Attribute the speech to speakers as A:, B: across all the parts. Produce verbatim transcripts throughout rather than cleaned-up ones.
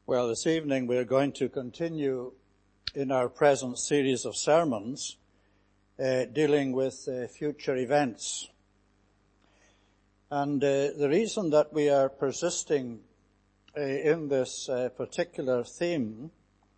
A: Well, this evening we're going to continue in our present series of sermons uh, dealing with uh, future events. And uh, the reason that we are persisting uh, in this uh, particular theme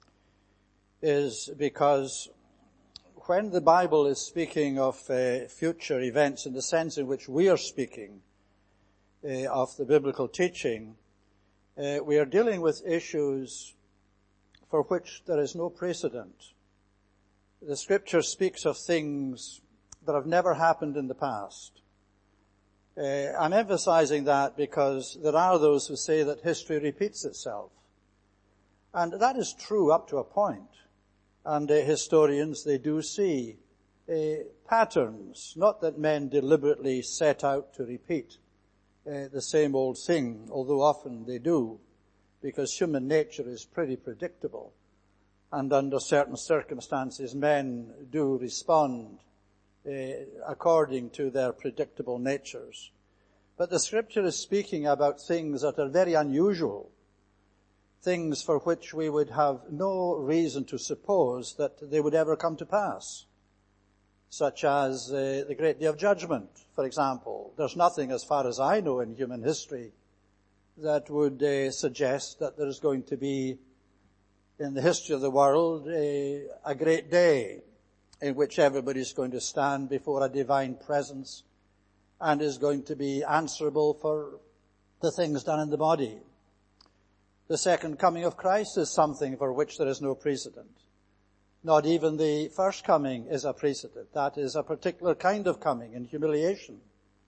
A: is because when the Bible is speaking of uh, future events in the sense in which we are speaking uh, of the biblical teaching, Uh, we are dealing with issues for which there is no precedent. The Scripture speaks of things that have never happened in the past. Uh, I'm emphasizing that because there are those who say that history repeats itself. And that is true up to a point. And uh, historians, they do see uh, patterns, not that men deliberately set out to repeat Uh, the same old thing, although often they do, because human nature is pretty predictable. And under certain circumstances, men do respond uh, according to their predictable natures. But the Scripture is speaking about things that are very unusual, things for which we would have no reason to suppose that they would ever come to pass, such as uh, the great day of judgment, for example. There's nothing, as far as I know, in human history that would uh, suggest that there's going to be, in the history of the world, a, a great day in which everybody's going to stand before a divine presence and is going to be answerable for the things done in the body. The second coming of Christ is something for which there is no precedent. Not even the first coming is a precedent. That is a particular kind of coming in humiliation.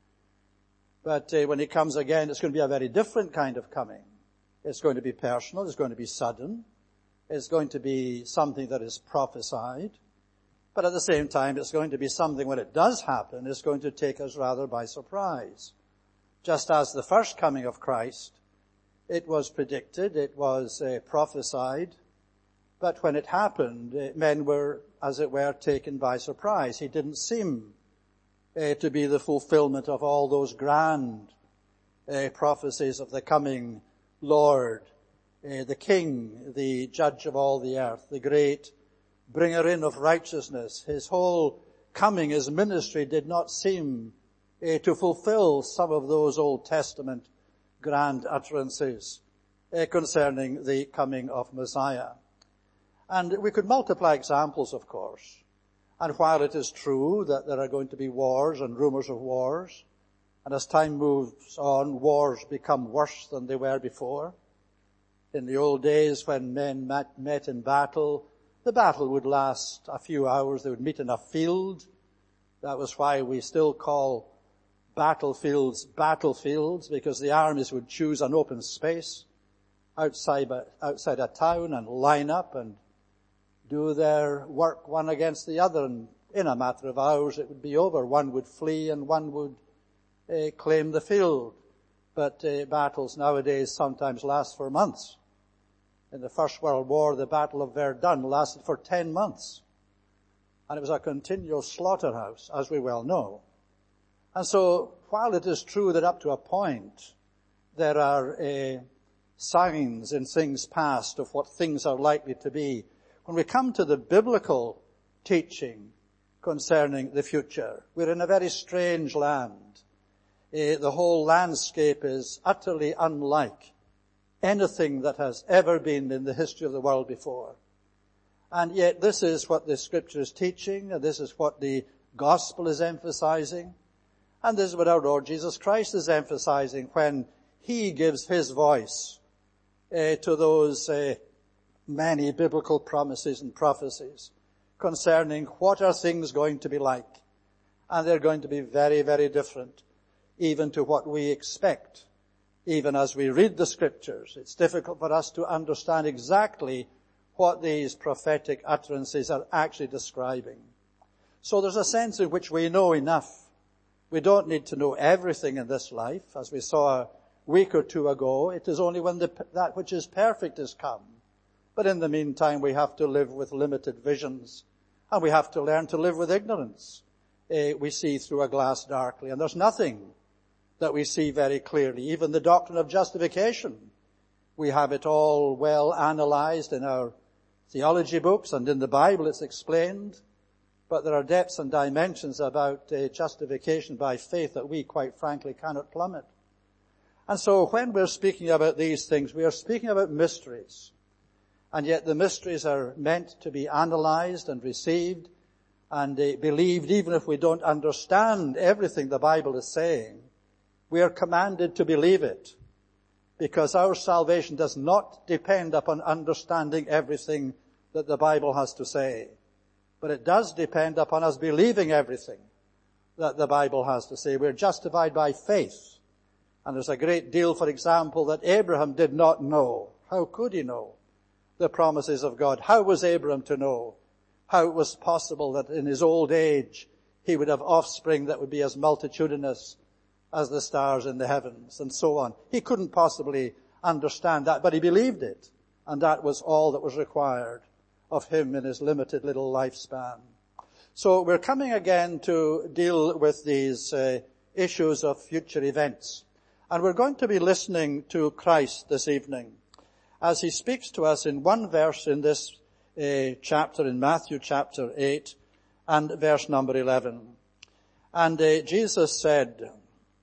A: But uh, when he comes again, it's going to be a very different kind of coming. It's going to be personal. It's going to be sudden. It's going to be something that is prophesied. But at the same time, it's going to be something, when it does happen, it's going to take us rather by surprise. Just as the first coming of Christ, it was predicted, it was uh, prophesied. But when it happened, uh, men were, as it were, taken by surprise. He didn't seem uh, to be the fulfillment of all those grand uh, prophecies of the coming Lord, uh, the King, the Judge of all the earth, the great bringer in of righteousness. His whole coming, his ministry did not seem uh, to fulfill some of those Old Testament grand utterances uh, concerning the coming of Messiah. And we could multiply examples, of course. And while it is true that there are going to be wars and rumors of wars, and as time moves on, wars become worse than they were before. In the old days when men met, met in battle, the battle would last a few hours. They would meet in a field. That was why we still call battlefields battlefields, because the armies would choose an open space outside, outside a town and line up and do their work one against the other, and in a matter of hours it would be over. One would flee and one would uh, claim the field. But uh, battles nowadays sometimes last for months. In the First World War, the Battle of Verdun lasted for ten months. And it was a continual slaughterhouse, as we well know. And so, while it is true that up to a point there are uh, signs in things past of what things are likely to be, when we come to the biblical teaching concerning the future, we're in a very strange land. Uh, the whole landscape is utterly unlike anything that has ever been in the history of the world before. And yet this is what the Scripture is teaching, and this is what the Gospel is emphasizing, and this is what our Lord Jesus Christ is emphasizing when He gives His voice uh, to those uh, many biblical promises and prophecies concerning what are things going to be like. And they're going to be very, very different, even to what we expect. Even as we read the Scriptures, it's difficult for us to understand exactly what these prophetic utterances are actually describing. So there's a sense in which we know enough. We don't need to know everything in this life. As we saw a week or two ago, it is only when the, that which is perfect is come. But in the meantime, we have to live with limited visions, and we have to learn to live with ignorance. Uh, we see through a glass darkly, and there's nothing that we see very clearly. Even the doctrine of justification We have it all well analyzed in our theology books, and in the Bible it's explained. But there are depths and dimensions about uh, justification by faith that we, quite frankly, cannot plummet. And so when we're speaking about these things, we are speaking about mysteries. And yet the mysteries are meant to be analyzed and received and uh, believed, even if we don't understand everything the Bible is saying. We are commanded to believe it, because our salvation does not depend upon understanding everything that the Bible has to say. But it does depend upon us believing everything that the Bible has to say. We're justified by faith. And there's a great deal, for example, that Abraham did not know. How could he know the promises of God? How was Abraham to know how it was possible that in his old age he would have offspring that would be as multitudinous as the stars in the heavens, and so on? He couldn't possibly understand that, but he believed it. And that was all that was required of him in his limited little lifespan. So we're coming again to deal with these uh, issues of future events. And we're going to be listening to Christ this evening as he speaks to us in one verse in this uh, chapter, in Matthew chapter eight and verse number eleven. And uh, Jesus said,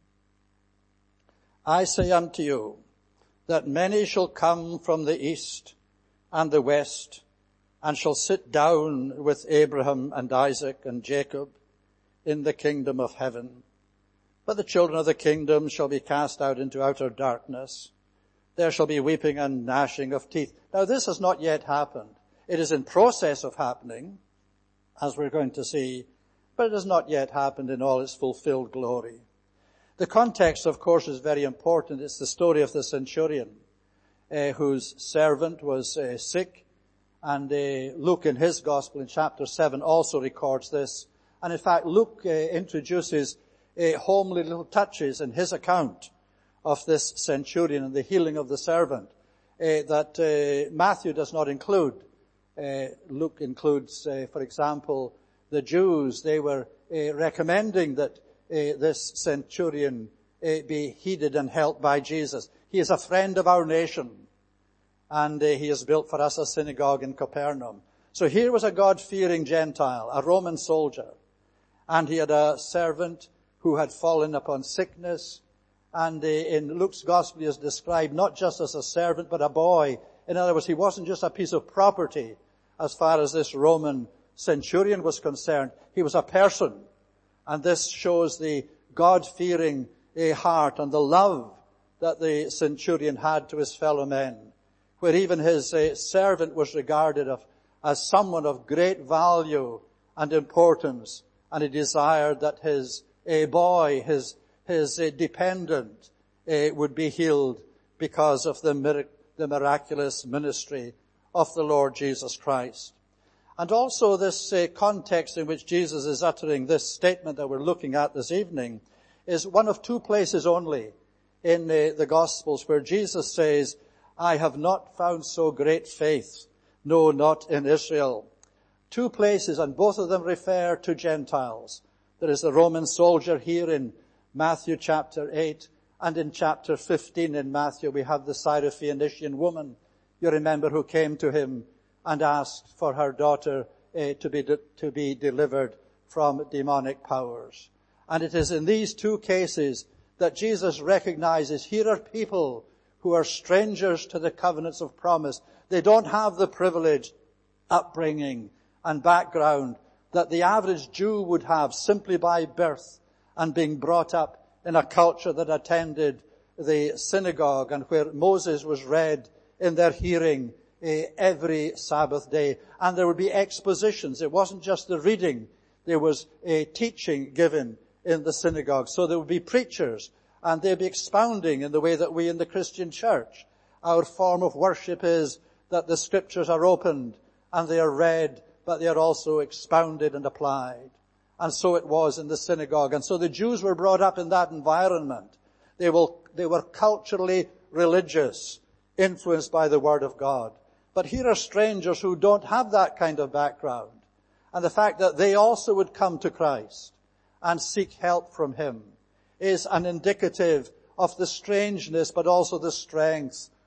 A: I say unto you that many shall come from the east and the west, and shall sit down with Abraham and Isaac and Jacob in the kingdom of heaven. But the children of the kingdom shall be cast out into outer darkness. There shall be weeping and gnashing of teeth. Now this has not yet happened. It is in process of happening, as we're going to see, but it has not yet happened in all its fulfilled glory. The context, of course, is very important. It's the story of the centurion, uh, whose servant was uh, sick. And uh, Luke in his gospel in chapter seven also records this. And in fact, Luke uh, introduces uh, homely little touches in his account of this centurion and the healing of the servant uh, that uh, Matthew does not include. Uh, Luke includes, uh, for example, the Jews. They were uh, recommending that uh, this centurion uh, be heeded and helped by Jesus. He is a friend of our nation. And uh, he has built for us a synagogue in Capernaum. So here was a God-fearing Gentile, a Roman soldier. And he had a servant who had fallen upon sickness. And uh, in Luke's gospel he is described not just as a servant, but a boy. In other words, he wasn't just a piece of property as far as this Roman centurion was concerned. He was a person. And this shows the God-fearing uh, heart and the love that the centurion had to his fellow men, where even his uh, servant was regarded of, as someone of great value and importance, and he desired that his uh, boy, his his uh, dependent, uh, would be healed because of the, mir- the miraculous ministry of the Lord Jesus Christ. And also this uh, context in which Jesus is uttering this statement that we're looking at this evening is one of two places only in uh, the Gospels where Jesus says, I have not found so great faith, no, not in Israel. Two places, and both of them refer to Gentiles. There is the Roman soldier here in Matthew chapter eight, and in chapter fifteen in Matthew we have the Syrophoenician woman, you remember, who came to him and asked for her daughter uh, to be de- to be delivered from demonic powers. And it is in these two cases that Jesus recognizes here are people who are strangers to the covenants of promise. They don't have the privileged upbringing and background that the average Jew would have simply by birth and being brought up in a culture that attended the synagogue and where Moses was read in their hearing uh, every Sabbath day. And there would be expositions. It wasn't just the reading. There was a teaching given in the synagogue. So there would be preachers, and they'd be expounding in the way that we in the Christian church. Our form of worship is that the scriptures are opened and they are read, but they are also expounded and applied. And so it was in the synagogue. And so the Jews were brought up in that environment. They were, they were culturally religious, influenced by the Word of God. But here are strangers who don't have that kind of background. And the fact that they also would come to Christ and seek help from Him is an indicative of the strangeness, but also the strength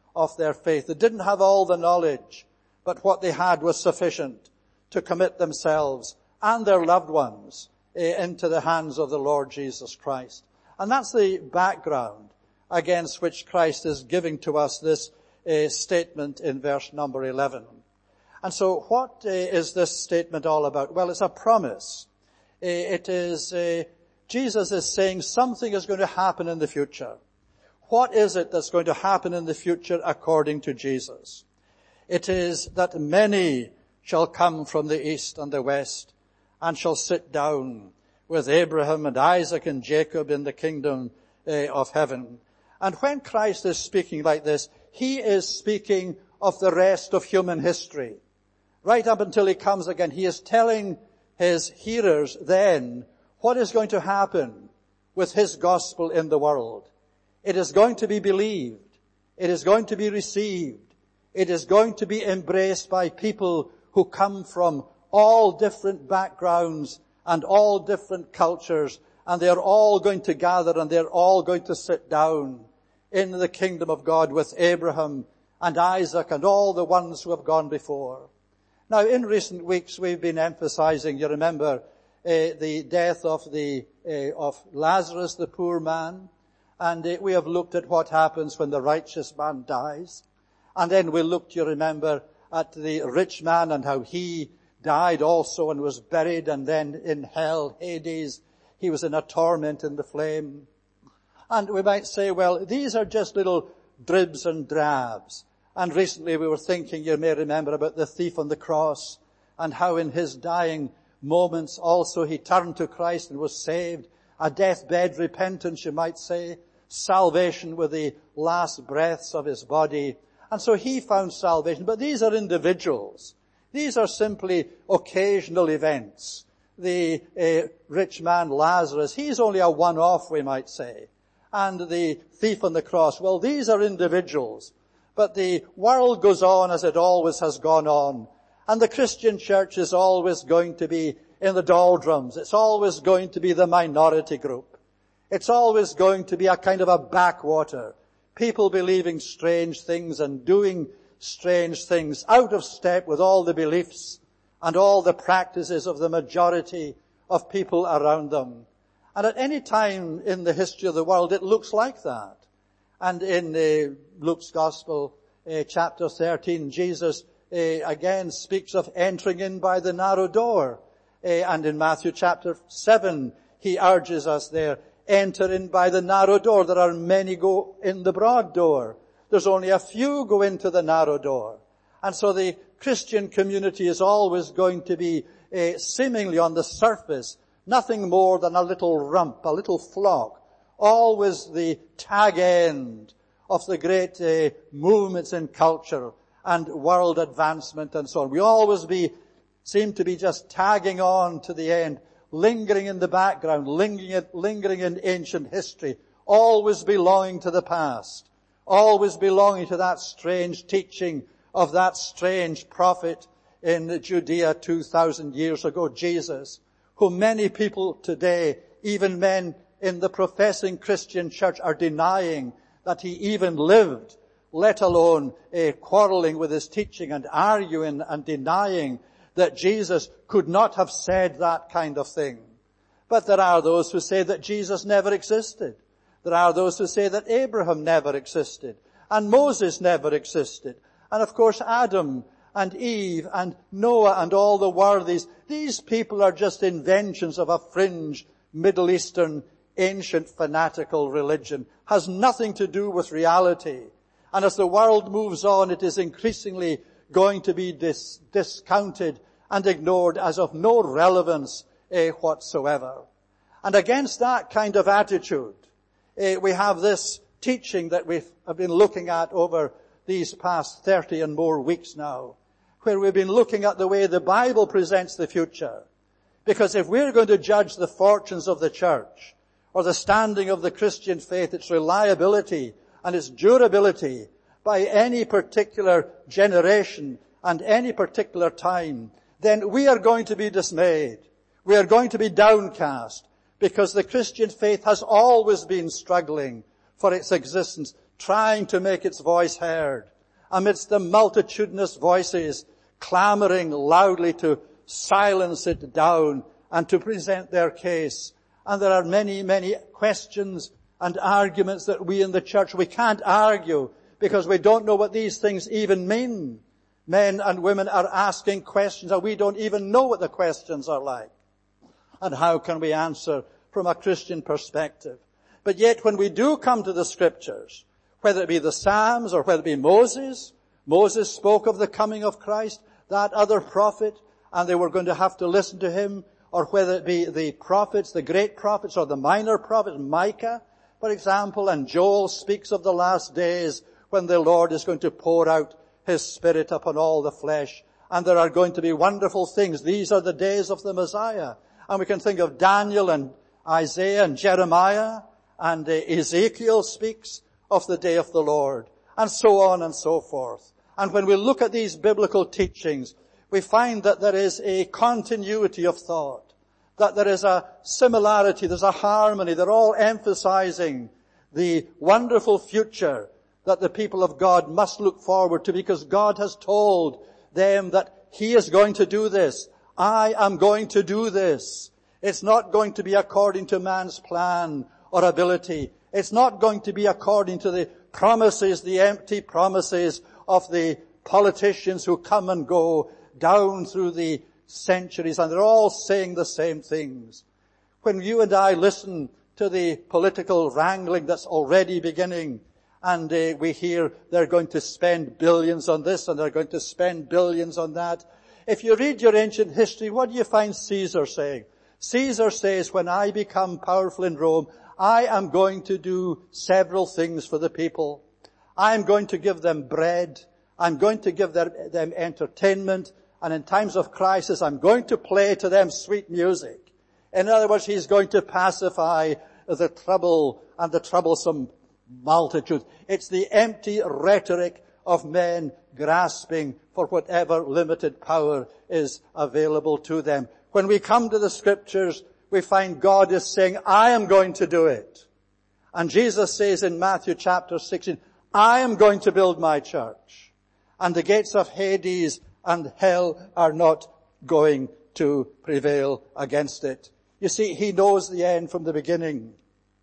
A: of their faith. They didn't have all the knowledge, but what they had was sufficient to commit themselves and their loved ones uh, into the hands of the Lord Jesus Christ. And that's the background against which Christ is giving to us this uh, statement in verse number eleven. And so what uh, is this statement all about? Well, it's a promise. Uh, it is, uh, Jesus is saying something is going to happen in the future. What is it that's going to happen in the future according to Jesus? It is that many shall come from the east and the west and shall sit down with Abraham and Isaac and Jacob in the kingdom uh, of heaven. And when Christ is speaking like this, he is speaking of the rest of human history. Right up until he comes again, he is telling his hearers then what is going to happen with his gospel in the world. It is going to be believed. It is going to be received. It is going to be embraced by people who come from all different backgrounds and all different cultures, and they're all going to gather and they're all going to sit down in the kingdom of God with Abraham and Isaac and all the ones who have gone before. Now, in recent weeks, we've been emphasizing, you remember, uh, the death of the uh, of Lazarus, the poor man, and uh, we have looked at what happens when the righteous man dies. And then we looked, you remember, at the rich man and how he died also and was buried, and then in hell, Hades, he was in a torment in the flame. And we might say, well, these are just little dribs and drabs. And recently we were thinking, you may remember, about the thief on the cross and how in his dying moments also he turned to Christ and was saved. A deathbed repentance, you might say. Salvation with the last breaths of his body. And so he found salvation. But these are individuals. These are simply occasional events. The uh, rich man Lazarus, he's only a one-off, we might say. And the thief on the cross, well, these are individuals. But the world goes on as it always has gone on. And the Christian church is always going to be in the doldrums. It's always going to be the minority group. It's always going to be a kind of a backwater. People believing strange things and doing strange things out of step with all the beliefs and all the practices of the majority of people around them. And at any time in the history of the world, it looks like that. And in uh, Luke's Gospel, uh, chapter thirteen, Jesus uh, again speaks of entering in by the narrow door. Uh, and in Matthew chapter seven, he urges us there, enter in by the narrow door. There are many go in the broad door. There's only a few go into the narrow door. And so the Christian community is always going to be uh, seemingly on the surface nothing more than a little rump, a little flock, always the tag end of the great uh, movements in culture and world advancement and so on. We always be, seem to be just tagging on to the end, lingering in the background, lingering, lingering in ancient history, always belonging to the past, always belonging to that strange teaching of that strange prophet in Judea two thousand years ago, Jesus, who many people today, even men in the professing Christian church, are denying that he even lived, let alone uh, quarreling with his teaching and arguing and denying that Jesus could not have said that kind of thing. But there are those who say that Jesus never existed. There are those who say that Abraham never existed and Moses never existed. And of course Adam and Eve and Noah and all the worthies, these people are just inventions of a fringe Middle Eastern ancient fanatical religion. Has nothing to do with reality. And as the world moves on, it is increasingly going to be dis- discounted and ignored as of no relevance eh, whatsoever. And against that kind of attitude, eh, we have this teaching that we have been looking at over these past thirty and more weeks now, where we've been looking at the way the Bible presents the future. Because if we're going to judge the fortunes of the church, or the standing of the Christian faith, its reliability and its durability by any particular generation and any particular time, then we are going to be dismayed. We are going to be downcast, because the Christian faith has always been struggling for its existence trying to make its voice heard, amidst the multitudinous voices clamoring loudly to silence it down and to present their case. And there are many, many questions and arguments that we in the church, we can't argue because we don't know what these things even mean. Men and women are asking questions and we don't even know what the questions are like. And how can we answer from a Christian perspective? But yet when we do come to the scriptures, whether it be the Psalms or whether it be Moses, Moses spoke of the coming of Christ, that other prophet, and they were going to have to listen to him, or whether it be the prophets, the great prophets, or the minor prophets, Micah, for example, and Joel speaks of the last days when the Lord is going to pour out his Spirit upon all the flesh, and there are going to be wonderful things. These are the days of the Messiah. And we can think of Daniel and Isaiah and Jeremiah, and uh, Ezekiel speaks of the day of the Lord, and so on and so forth. And when we look at these biblical teachings, we find that there is a continuity of thought, that there is a similarity, there's a harmony. They're all emphasizing the wonderful future that the people of God must look forward to, because God has told them that he is going to do this. I am going to do this. It's not going to be according to man's plan or ability. It's not going to be according to the promises, the empty promises of the politicians who come and go down through the centuries, and they're all saying the same things. When you and I listen to the political wrangling that's already beginning, and uh, we hear they're going to spend billions on this and they're going to spend billions on that. If you read your ancient history, what do you find Caesar saying? Caesar says, when I become powerful in Rome, I am going to do several things for the people. I am going to give them bread. I'm going to give them, them entertainment. And in times of crisis, I'm going to play to them sweet music. In other words, he's going to pacify the trouble and the troublesome multitude. It's the empty rhetoric of men grasping for whatever limited power is available to them. When we come to the scriptures, we find God is saying, I am going to do it. And Jesus says in Matthew chapter sixteen, I am going to build my church. And the gates of Hades and hell are not going to prevail against it. You see, he knows the end from the beginning.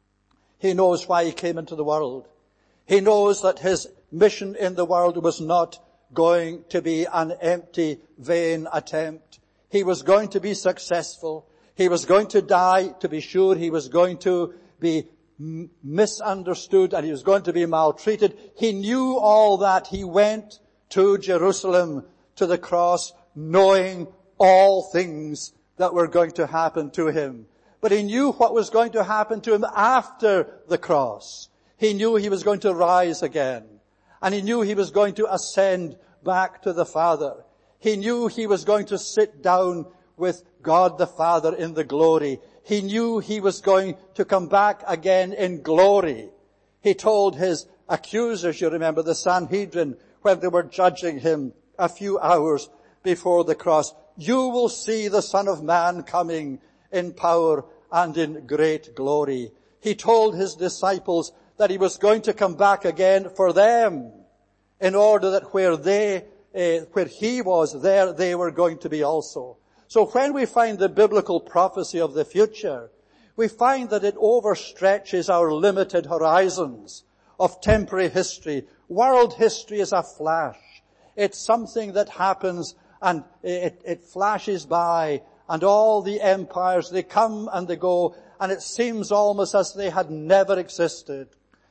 A: He knows why he came into the world. He knows that his mission in the world was not going to be an empty, vain attempt. He was going to be successful. He was going to die, to be sure. He was going to be m- misunderstood and he was going to be maltreated. He knew all that. He went to Jerusalem, to the cross, knowing all things that were going to happen to him. But he knew what was going to happen to him after the cross. He knew he was going to rise again. And he knew he was going to ascend back to the Father. He knew he was going to sit down with God the Father in the glory. He knew he was going to come back again in glory. He told his accusers, you remember, the Sanhedrin, when they were judging him a few hours before the cross, you will see the Son of Man coming in power and in great glory. He told his disciples that he was going to come back again for them, in order that where they, uh, where he was, there they were going to be also. So when we find the biblical prophecy of the future, we find that it overstretches our limited horizons of temporary history. World history is a flash. It's something that happens and it, it flashes by, and all the empires, they come and they go, and it seems almost as they had never existed.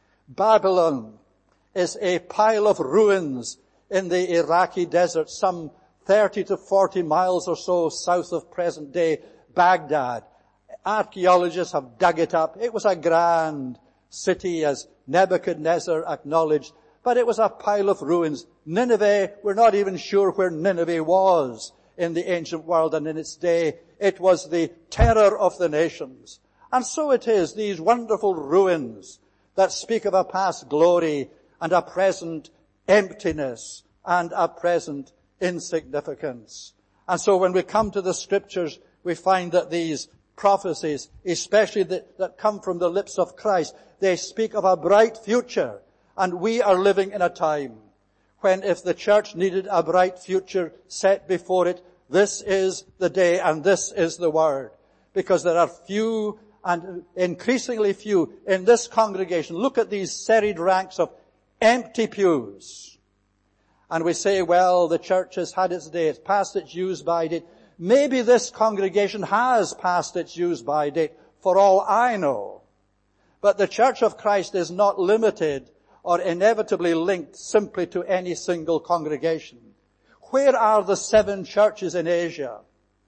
A: Babylon is a pile of ruins in the Iraqi desert, some thirty to forty miles or so south of present-day Baghdad. Archaeologists have dug it up. It was a grand city, as Nebuchadnezzar acknowledged, but it was a pile of ruins. Nineveh, we're not even sure where Nineveh was in the ancient world, and in its day, it was the terror of the nations. And so it is, these wonderful ruins that speak of a past glory and a present emptiness and a present insignificance. And so when we come to the scriptures, we find that these prophecies, especially that, that come from the lips of Christ, they speak of a bright future, And we are living in a time when if the church needed a bright future set before it, this is the day and this is the word. Because there are few and increasingly few in this congregation. Look at these serried ranks of empty pews. And we say, well, the church has had its day, it's past its use-by date. Maybe this congregation has passed its use-by date, for all I know. But the Church of Christ is not limited or inevitably linked simply to any single congregation. Where are the seven churches in Asia?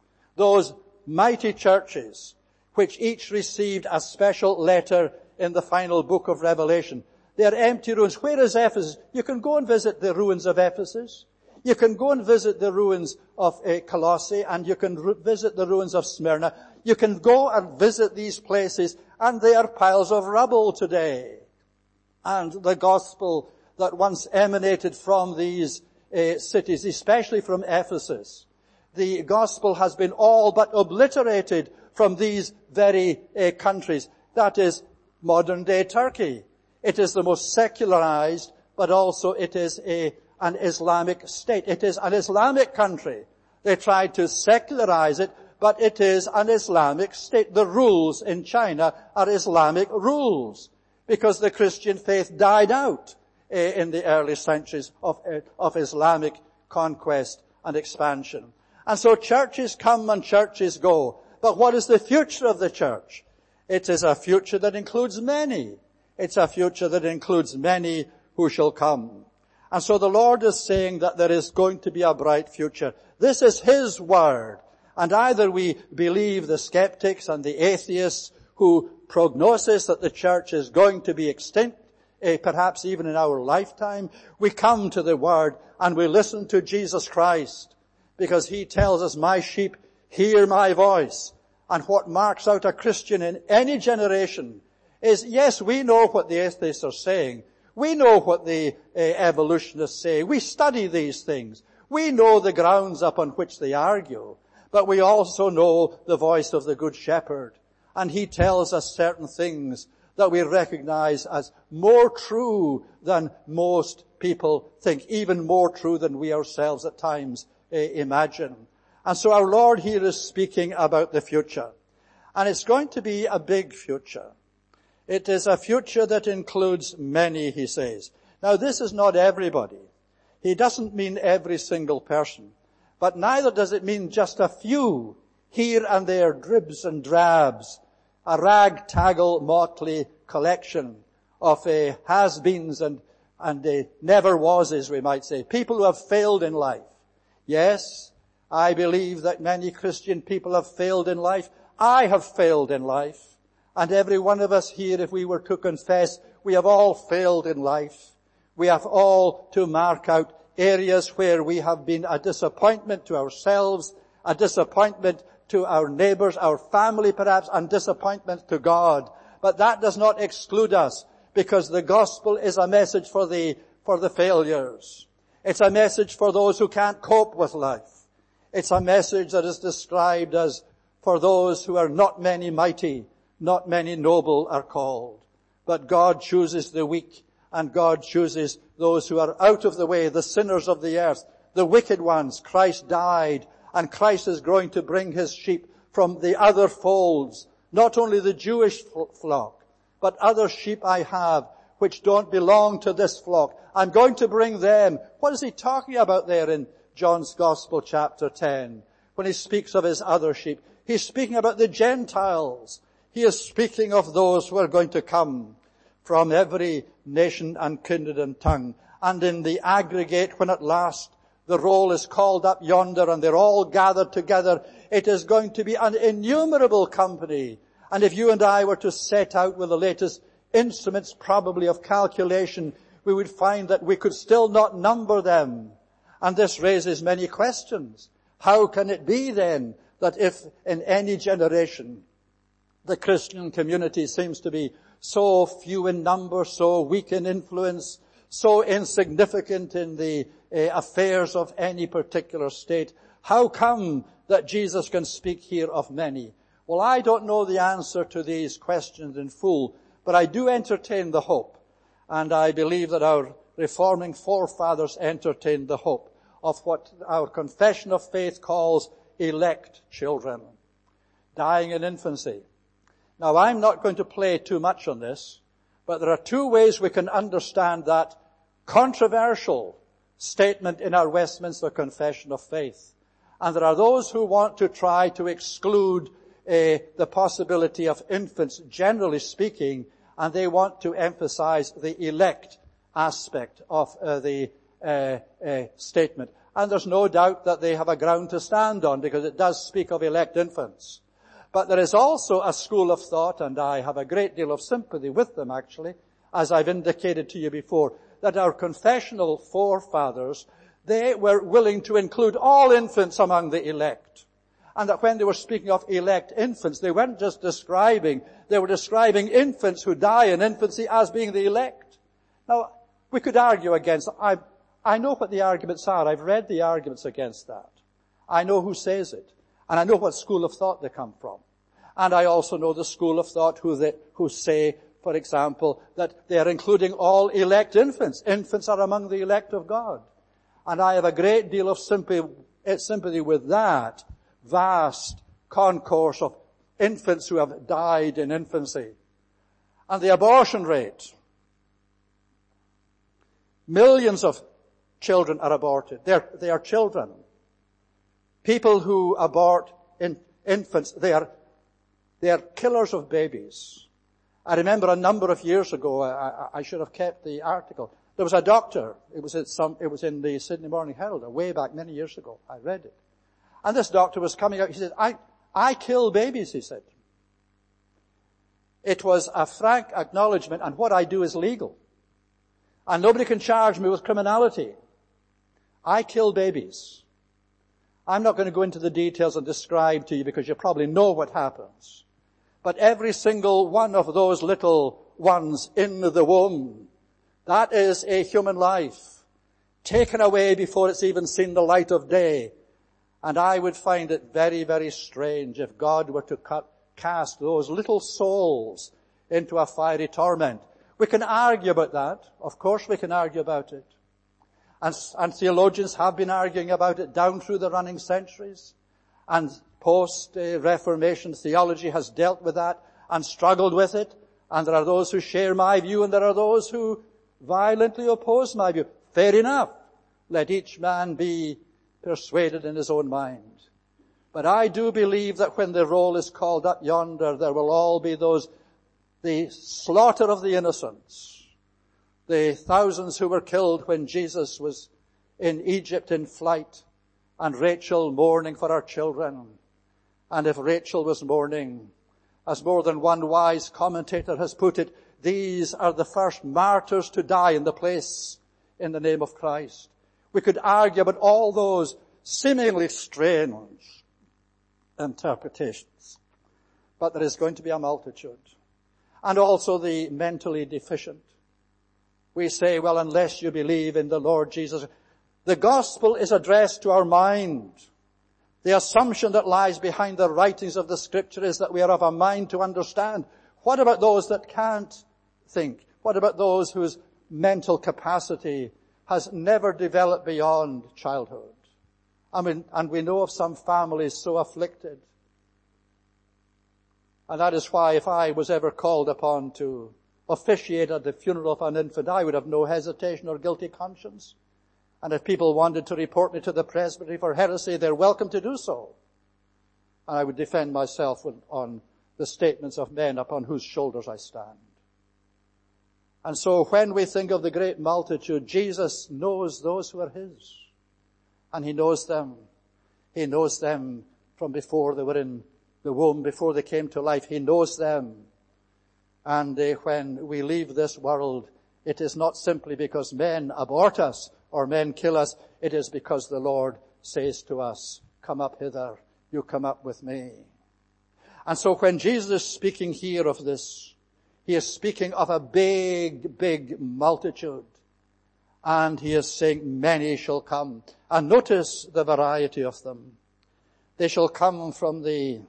A: Those mighty churches, which each received a special letter in the final book of Revelation. They are empty ruins. Where is Ephesus? You can go and visit the ruins of Ephesus. You can go and visit the ruins of uh, Colossae, and you can re- visit the ruins of Smyrna. You can go and visit these places, and they are piles of rubble today. And the gospel that once emanated from these uh, cities, especially from Ephesus, the gospel has been all but obliterated from these very uh, countries. That is modern-day Turkey. It is the most secularized, but also it is a an Islamic state. It is an Islamic country. They tried to secularize it, but it is an Islamic state. The rules in China are Islamic rules because the Christian faith died out uh, in the early centuries of, uh, of Islamic conquest and expansion. And so churches come and churches go. But what is the future of the church? It is a future that includes many. It's a future that includes many who shall come. And so the Lord is saying that there is going to be a bright future. This is His word. And either we believe the skeptics and the atheists who prognosis that the church is going to be extinct, eh, perhaps even in our lifetime. We come to the word and we listen to Jesus Christ because He tells us, my sheep hear my voice. And what marks out a Christian in any generation is, yes, we know what the atheists are saying. We know what the uh, evolutionists say. We study these things. We know the grounds upon which they argue. But we also know the voice of the Good Shepherd. And He tells us certain things that we recognize as more true than most people think, even more true than we ourselves at times uh, imagine. And so our Lord here is speaking about the future. And it's going to be a big future. It is a future that includes many, He says. Now this is not everybody. He doesn't mean every single person. But neither does it mean just a few here and there, dribs and drabs, a ragtaggle motley collection of uh, has-beens and, and uh, never-wases, we might say. People who have failed in life. Yes, I believe that many Christian people have failed in life. I have failed in life. And every one of us here, if we were to confess, we have all failed in life. We have all to mark out areas where we have been a disappointment to ourselves, a disappointment to our neighbors, our family perhaps, and disappointment to God. But that does not exclude us, because the gospel is a message for the, for the failures. It's a message for those who can't cope with life. It's a message that is described as for those who are not many mighty, not many noble are called. But God chooses the weak, and God chooses those who are out of the way, the sinners of the earth, the wicked ones. Christ died, and Christ is going to bring His sheep from the other folds, not only the Jewish flock, but other sheep I have which don't belong to this flock. I'm going to bring them. What is He talking about there in John's Gospel chapter ten? When He speaks of His other sheep, He's speaking about the Gentiles. He is speaking of those who are going to come from every nation and kindred and tongue. And in the aggregate, when at last the roll is called up yonder and they're all gathered together, it is going to be an innumerable company. And if you and I were to set out with the latest instruments probably of calculation, we would find that we could still not number them. And this raises many questions. How can it be then that if in any generation the Christian community seems to be so few in number, so weak in influence, so insignificant in the uh, affairs of any particular state, how come that Jesus can speak here of many? Well, I don't know the answer to these questions in full, but I do entertain the hope. And I believe that our reforming forefathers entertained the hope of what our confession of faith calls elect children, dying in infancy. Now, I'm not going to play too much on this, but there are two ways we can understand that controversial statement in our Westminster Confession of Faith. And there are those who want to try to exclude uh, the possibility of infants, generally speaking, and they want to emphasize the elect aspect of uh, the uh, uh, statement. And there's no doubt that they have a ground to stand on, because it does speak of elect infants. But there is also a school of thought, and I have a great deal of sympathy with them, actually, as I've indicated to you before, that our confessional forefathers, they were willing to include all infants among the elect. And that when they were speaking of elect infants, they weren't just describing, they were describing infants who die in infancy as being the elect. Now, we could argue against, I, I know what the arguments are. I've read the arguments against that. I know who says it. And I know what school of thought they come from. And I also know the school of thought who they, who say, for example, that they are including all elect infants. Infants are among the elect of God. And I have a great deal of sympathy, sympathy with that vast concourse of infants who have died in infancy. And the abortion rate. Millions of children are aborted. They're, they are children. People who abort in infants, they are, they are killers of babies. I remember a number of years ago, I, I should have kept the article. There was a doctor, it was, at some, it was in the Sydney Morning Herald, way back many years ago. I read it. And this doctor was coming out, he said, I, I kill babies, he said. It was a frank acknowledgement, and what I do is legal. And nobody can charge me with criminality. I kill babies. I'm not going to go into the details and describe to you because you probably know what happens. But every single one of those little ones in the womb, that is a human life, taken away before it's even seen the light of day. And I would find it very, very strange if God were to cut, cast those little souls into a fiery torment. We can argue about that. Of course we can argue about it. And, and theologians have been arguing about it down through the running centuries. And post-Reformation theology has dealt with that and struggled with it. And there are those who share my view and there are those who violently oppose my view. Fair enough. Let each man be persuaded in his own mind. But I do believe that when the roll is called up yonder, there will all be those, the slaughter of the innocents. The thousands who were killed when Jesus was in Egypt in flight, and Rachel mourning for her children. And if Rachel was mourning, as more than one wise commentator has put it, these are the first martyrs to die in the place in the name of Christ. We could argue about all those seemingly strange interpretations. But there is going to be a multitude. And also the mentally deficient. We say, well, unless you believe in the Lord Jesus. The gospel is addressed to our mind. The assumption that lies behind the writings of the scripture is that we are of a mind to understand. What about those that can't think? What about those whose mental capacity has never developed beyond childhood? I mean, and we know of some families so afflicted. And that is why if I was ever called upon to officiate at the funeral of an infant, I would have no hesitation or guilty conscience. And if people wanted to report me to the presbytery for heresy, they're welcome to do so. And I would defend myself on the statements of men upon whose shoulders I stand. And so when we think of the great multitude, Jesus knows those who are his. And he knows them. He knows them from before they were in the womb, before they came to life. He knows them. And uh, when we leave this world, it is not simply because men abort us or men kill us. It is because the Lord says to us, come up hither, you come up with me. And so when Jesus is speaking here of this, he is speaking of a big, big multitude. And he is saying, many shall come. And notice the variety of them. They shall come from the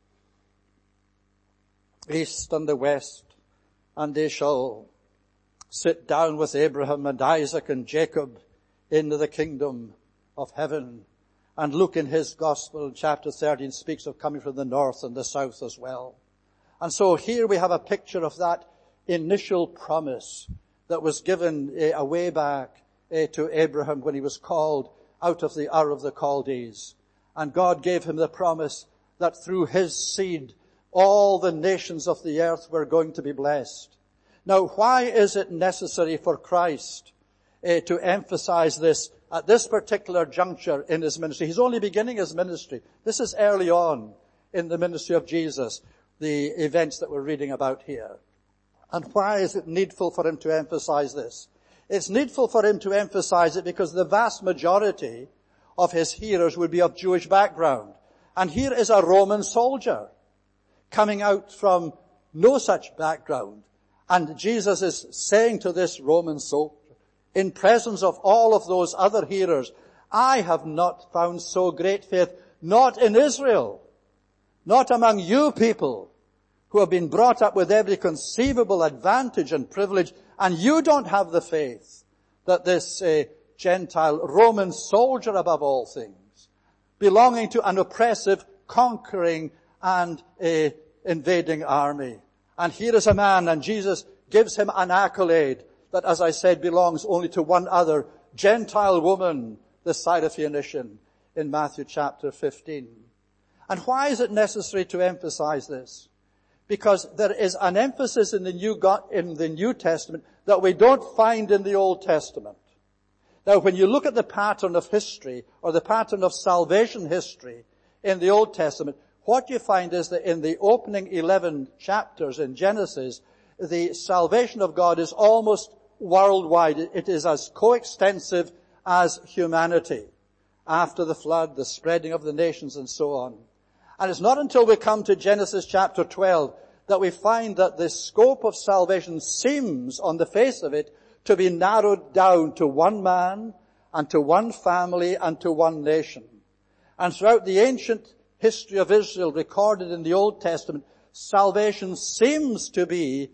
A: east and the west, and they shall sit down with Abraham and Isaac and Jacob into the kingdom of heaven. And Luke in his gospel in chapter thirteen speaks of coming from the north and the south as well. And so here we have a picture of that initial promise that was given uh, a way back uh, to Abraham when he was called out of the Ur of the Chaldees. And God gave him the promise that through his seed all the nations of the earth were going to be blessed. Now, why is it necessary for Christ uh, to emphasize this at this particular juncture in his ministry? He's only beginning his ministry. This is early on in the ministry of Jesus, the events that we're reading about here. And why is it needful for him to emphasize this? It's needful for him to emphasize it because the vast majority of his hearers would be of Jewish background. And here is a Roman soldier coming out from no such background. And Jesus is saying to this Roman soldier, in presence of all of those other hearers, I have not found so great faith, not in Israel, not among you people who have been brought up with every conceivable advantage and privilege, and you don't have the faith that this uh, Gentile Roman soldier above all things, belonging to an oppressive, conquering, and uh, invading army. And here is a man, and Jesus gives him an accolade that, as I said, belongs only to one other Gentile woman, the Syrophoenician, in Matthew chapter fifteen. And why is it necessary to emphasize this? Because there is an emphasis in the New God, in the New Testament that we don't find in the Old Testament. Now, when you look at the pattern of history, or the pattern of salvation history in the Old Testament, what you find is that in the opening eleven chapters in Genesis, the salvation of God is almost worldwide. It is as coextensive as humanity. After the flood, the spreading of the nations, and so on. And it's not until we come to Genesis chapter twelve that we find that the scope of salvation seems, on the face of it, to be narrowed down to one man, and to one family, and to one nation. And throughout the ancient history of Israel recorded in the Old Testament, salvation seems to be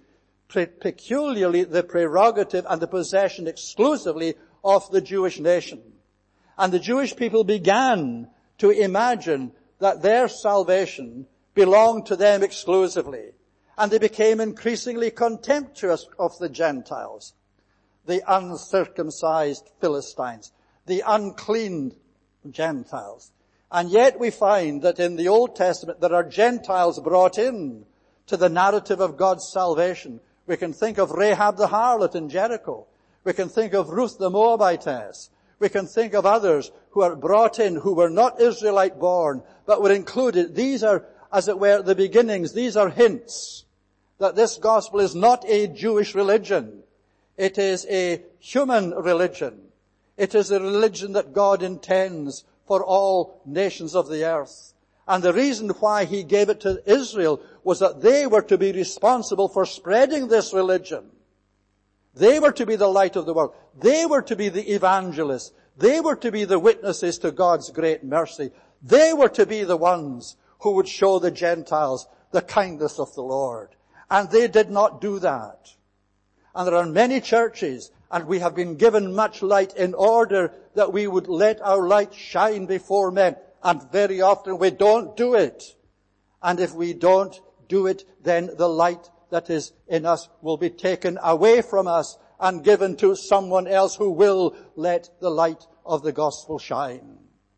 A: peculiarly the prerogative and the possession exclusively of the Jewish nation. And the Jewish people began to imagine that their salvation belonged to them exclusively. And they became increasingly contemptuous of the Gentiles, the uncircumcised Philistines, the unclean Gentiles. And yet we find that in the Old Testament there are Gentiles brought in to the narrative of God's salvation. We can think of Rahab the harlot in Jericho. We can think of Ruth the Moabitess. We can think of others who are brought in who were not Israelite born, but were included. These are, as it were, the beginnings. These are hints that this gospel is not a Jewish religion. It is a human religion. It is a religion that God intends for all nations of the earth. And the reason why he gave it to Israel was that they were to be responsible for spreading this religion. They were to be the light of the world. They were to be the evangelists. They were to be the witnesses to God's great mercy. They were to be the ones who would show the Gentiles the kindness of the Lord. And they did not do that. And there are many churches, and we have been given much light in order that we would let our light shine before men. And very often we don't do it. And if we don't do it, then the light that is in us will be taken away from us and given to someone else who will let the light of the gospel shine.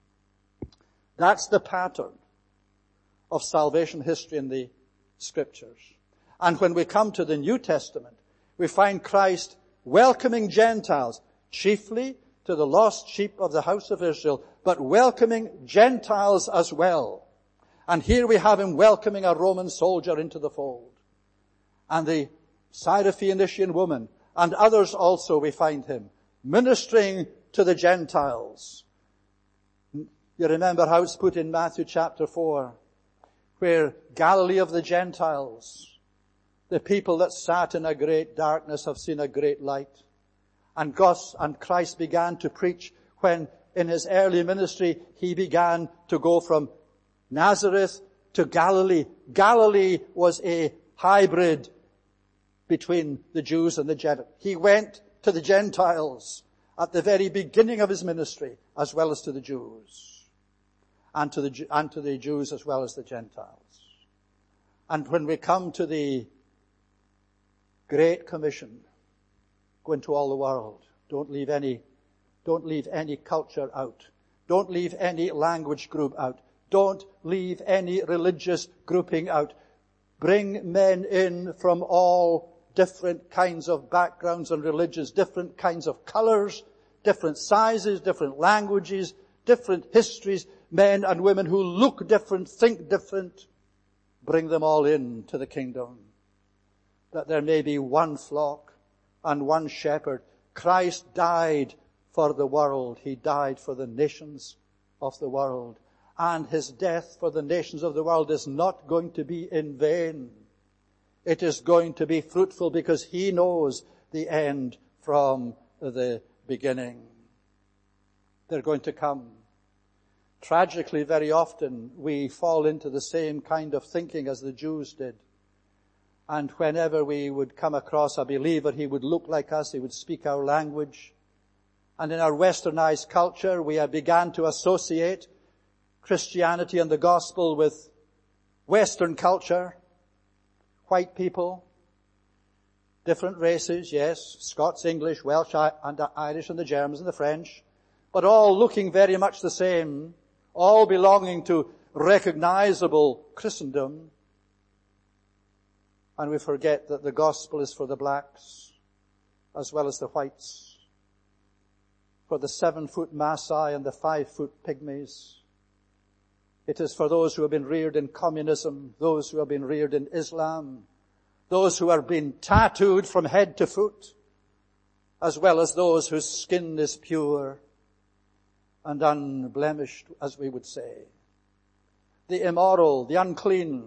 A: That's the pattern of salvation history in the scriptures. And when we come to the New Testament, we find Christ welcoming Gentiles, chiefly to the lost sheep of the house of Israel, but welcoming Gentiles as well. And here we have him welcoming a Roman soldier into the fold. And the Syrophoenician woman, and others also we find him ministering to the Gentiles. You remember how it's put in Matthew chapter four, where Galilee of the Gentiles, the people that sat in a great darkness have seen a great light. And God and Christ began to preach when in his early ministry he began to go from Nazareth to Galilee. Galilee was a hybrid between the Jews and the Gentiles. He went to the Gentiles at the very beginning of his ministry, as well as to the Jews, and to the, and to the Jews as well as the Gentiles. And when we come to the Great Commission, go into all the world. Don't leave any, don't leave any culture out. Don't leave any language group out. Don't leave any religious grouping out. Bring men in from all different kinds of backgrounds and religions, different kinds of colors, different sizes, different languages, different histories, men and women who look different, think different. Bring them all in to the kingdom, that there may be one flock and one shepherd. Christ died for the world. He died for the nations of the world. And his death for the nations of the world is not going to be in vain. It is going to be fruitful because he knows the end from the beginning. They're going to come. Tragically, very often we fall into the same kind of thinking as the Jews did. And whenever we would come across a believer, he would look like us, he would speak our language. And in our westernized culture, we have begun to associate Christianity and the gospel with Western culture, white people, different races, yes, Scots, English, Welsh, and Irish, and the Germans and the French, but all looking very much the same, all belonging to recognizable Christendom. And we forget that the gospel is for the blacks as well as the whites, for the seven-foot Maasai and the five-foot Pygmies. It is for those who have been reared in communism, those who have been reared in Islam, those who have been tattooed from head to foot, as well as those whose skin is pure and unblemished, as we would say. The immoral, the unclean,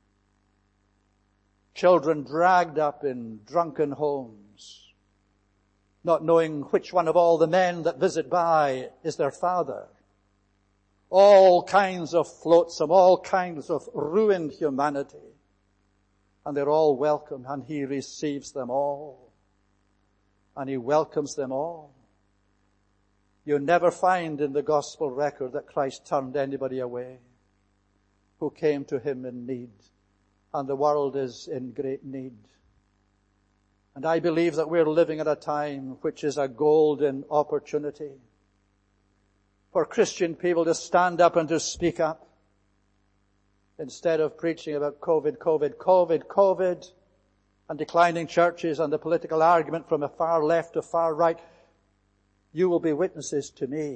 A: children dragged up in drunken homes, not knowing which one of all the men that visit by is their father. All kinds of flotsam, all kinds of ruined humanity. And they're all welcome, and he receives them all. And he welcomes them all. You never find in the gospel record that Christ turned anybody away who came to him in need. And the world is in great need. And I believe that we're living at a time which is a golden opportunity for Christian people to stand up and to speak up. Instead of preaching about COVID, COVID, COVID, COVID, and declining churches and the political argument from a far left to far right, you will be witnesses to me.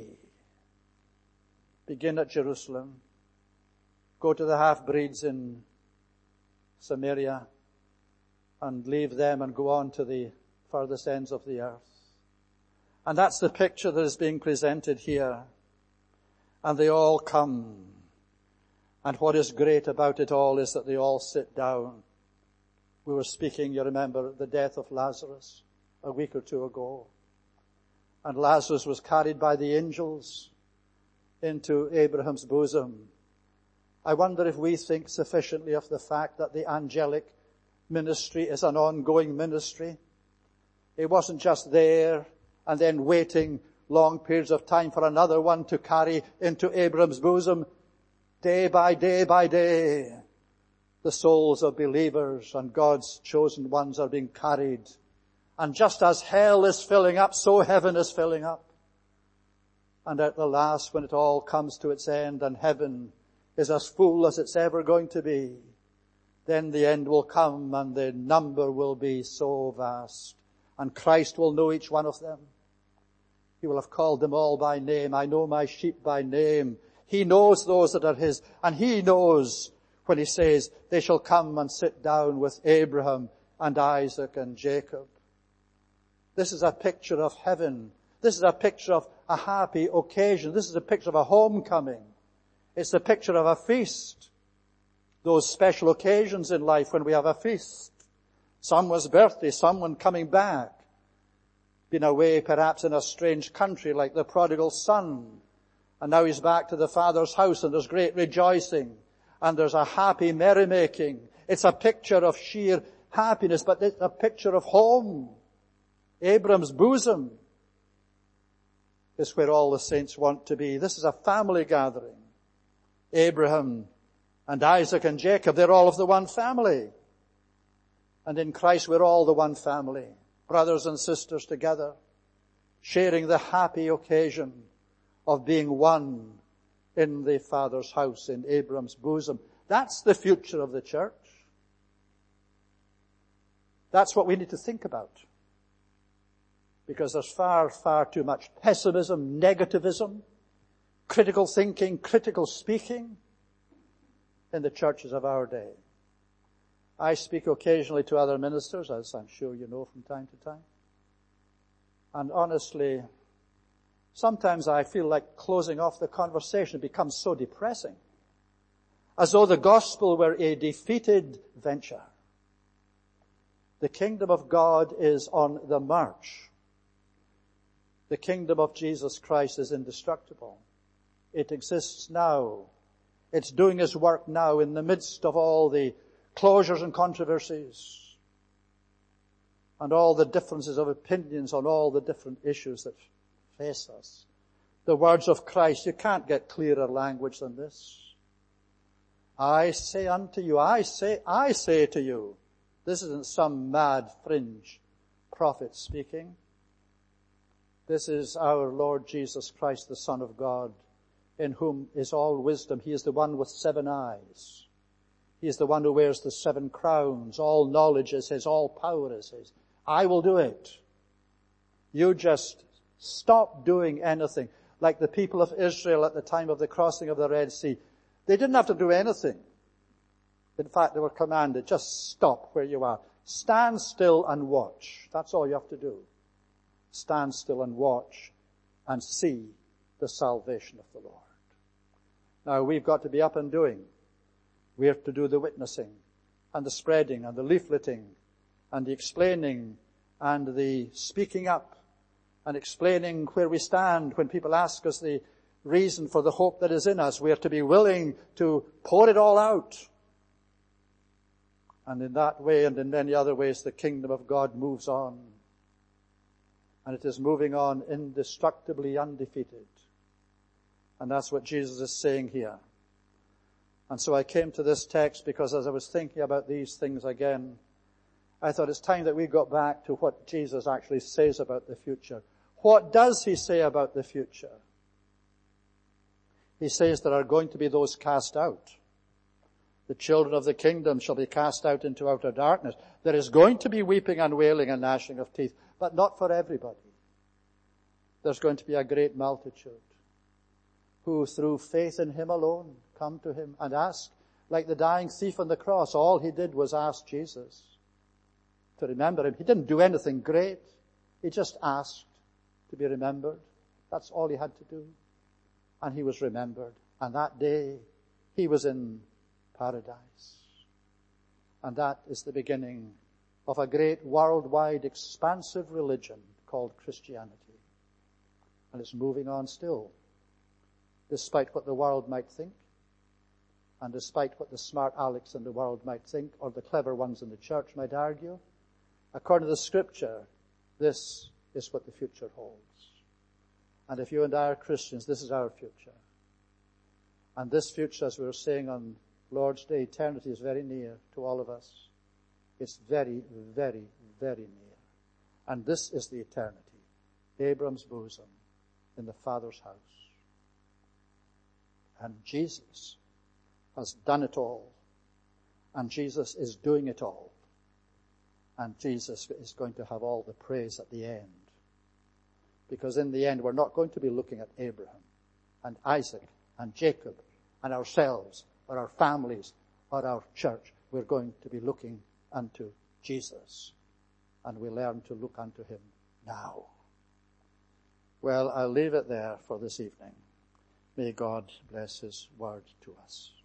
A: Begin at Jerusalem. Go to the half-breeds in Samaria and leave them and go on to the furthest ends of the earth. And that's the picture that is being presented here. And they all come. And what is great about it all is that they all sit down. We were speaking, you remember, the death of Lazarus a week or two ago. And Lazarus was carried by the angels into Abraham's bosom. I wonder if we think sufficiently of the fact that the angelic ministry is an ongoing ministry. It wasn't just there and then waiting long periods of time for another one to carry into Abraham's bosom. Day by day by day, the souls of believers and God's chosen ones are being carried. And just as hell is filling up, so heaven is filling up. And at the last, when it all comes to its end and heaven is as full as it's ever going to be, then the end will come and the number will be so vast. And Christ will know each one of them. He will have called them all by name. I know my sheep by name. He knows those that are his. And he knows when he says, they shall come and sit down with Abraham and Isaac and Jacob. This is a picture of heaven. This is a picture of a happy occasion. This is a picture of a homecoming. It's a picture of a feast. Those special occasions in life when we have a feast. Someone's birthday, someone coming back. Been away perhaps in a strange country like the prodigal son. And now he's back to the Father's house and there's great rejoicing. And there's a happy merrymaking. It's a picture of sheer happiness, but it's a picture of home. Abram's bosom is where all the saints want to be. This is a family gathering. Abraham and Isaac and Jacob, they're all of the one family. And in Christ we're all the one family, brothers and sisters together, sharing the happy occasion of being one in the Father's house, in Abram's bosom. That's the future of the church. That's what we need to think about. Because there's far, far too much pessimism, negativism, critical thinking, critical speaking in the churches of our day. I speak occasionally to other ministers, as I'm sure you know from time to time. And honestly, sometimes I feel like closing off the conversation. It becomes so depressing. As though the gospel were a defeated venture. The kingdom of God is on the march. The kingdom of Jesus Christ is indestructible. It exists now. It's doing its work now in the midst of all the closures and controversies and all the differences of opinions on all the different issues that face us. The words of Christ, you can't get clearer language than this. I say unto you, I say, I say to you. This isn't some mad fringe prophet speaking. This is our Lord Jesus Christ, the Son of God, in whom is all wisdom. He is the one with seven eyes. He is the one who wears the seven crowns. All knowledge is his, all power is his. I will do it. You just stop doing anything. Like the people of Israel at the time of the crossing of the Red Sea. They didn't have to do anything. In fact, they were commanded, just stop where you are. Stand still and watch. That's all you have to do. Stand still and watch and see the salvation of the Lord. Now, we've got to be up and doing. We have to do the witnessing and the spreading and the leafleting and the explaining and the speaking up and explaining where we stand when people ask us the reason for the hope that is in us. We are to be willing to pour it all out. And in that way and in many other ways, the kingdom of God moves on. And it is moving on indestructibly undefeated. And that's what Jesus is saying here. And so I came to this text because as I was thinking about these things again, I thought it's time that we got back to what Jesus actually says about the future. What does he say about the future? He says there are going to be those cast out. The children of the kingdom shall be cast out into outer darkness. There is going to be weeping and wailing and gnashing of teeth, but not for everybody. There's going to be a great multitude who through faith in him alone come to him and ask, like the dying thief on the cross, all he did was ask Jesus to remember him. He didn't do anything great. He just asked to be remembered. That's all he had to do. And he was remembered. And that day he was in paradise. And that is the beginning of a great worldwide expansive religion called Christianity. And it's moving on still, despite what the world might think, and despite what the smart Alex in the world might think, or the clever ones in the church might argue. According to the scripture, this is what the future holds. And if you and I are Christians, this is our future. And this future, as we were saying on Lord's Day, eternity is very near to all of us. It's very, very, very near. And this is the eternity. Abram's bosom in the Father's house. And Jesus has done it all. And Jesus is doing it all. And Jesus is going to have all the praise at the end. Because in the end, we're not going to be looking at Abraham and Isaac and Jacob and ourselves or our families or our church. We're going to be looking unto Jesus. And we learn to look unto him now. Well, I'll leave it there for this evening. May God bless his word to us.